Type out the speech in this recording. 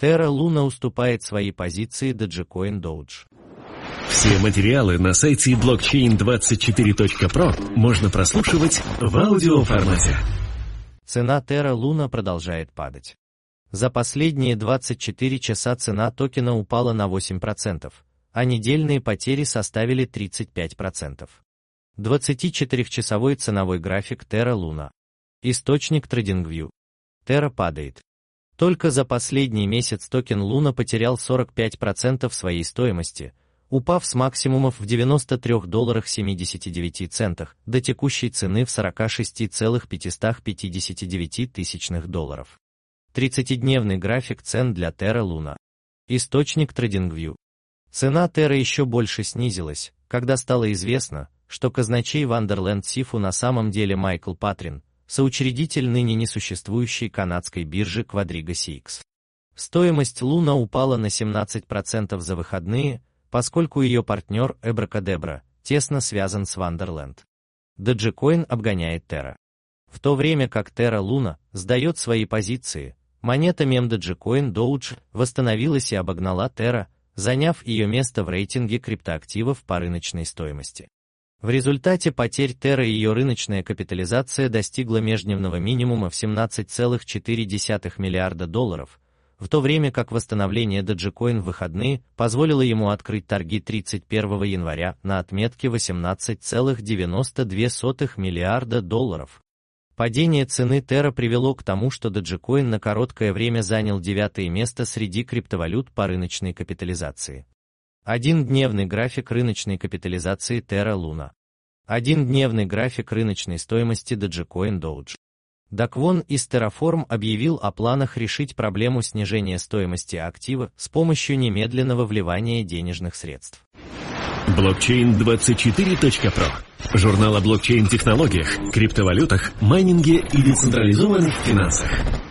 Terra Luna уступает свои позиции Dogecoin Doge. Все материалы на сайте blockchain24.pro можно прослушивать в аудиоформате. Цена Terra Luna продолжает падать. За последние 24 часа цена токена упала на 8%, а недельные потери составили 35%. 24-часовой ценовой график Terra Luna. Источник TradingView. Terra падает. Только за последний месяц токен Luna потерял 45% своей стоимости, упав с максимумов в $93.79 до текущей цены в $46,559 тысяч. 30-дневный график цен для Terra Luna. Источник TradingView. Цена Terra еще больше снизилась, когда стало известно, что казначей Вандерленд Сифу на самом деле Майкл Патрин, соучредитель ныне несуществующей канадской биржи Quadriga CX. Стоимость Luna упала на 17% за выходные, поскольку ее партнер Abracadabra тесно связан с Вандерленд. Dogecoin обгоняет Terra. В то время как Terra Luna сдает свои позиции, монета мем Dogecoin Doge восстановилась и обогнала Terra, заняв ее место в рейтинге криптоактивов по рыночной стоимости. В результате потерь Terra ее рыночная капитализация достигла междневного минимума в $17,4 миллиарда, в то время как восстановление Dogecoin в выходные позволило ему открыть торги 31 января на отметке $18,92 миллиарда. Падение цены Terra привело к тому, что Dogecoin на короткое время занял 9-е место среди криптовалют по рыночной капитализации. 1-дневный график рыночной капитализации Terra Luna. 1-дневный график рыночной стоимости Dogecoin Doge. Даквон из Terraform объявил о планах решить проблему снижения стоимости актива с помощью немедленного вливания денежных средств. Blockchain24.pro. Журнал о блокчейн-технологиях, криптовалютах, майнинге и децентрализованных финансах.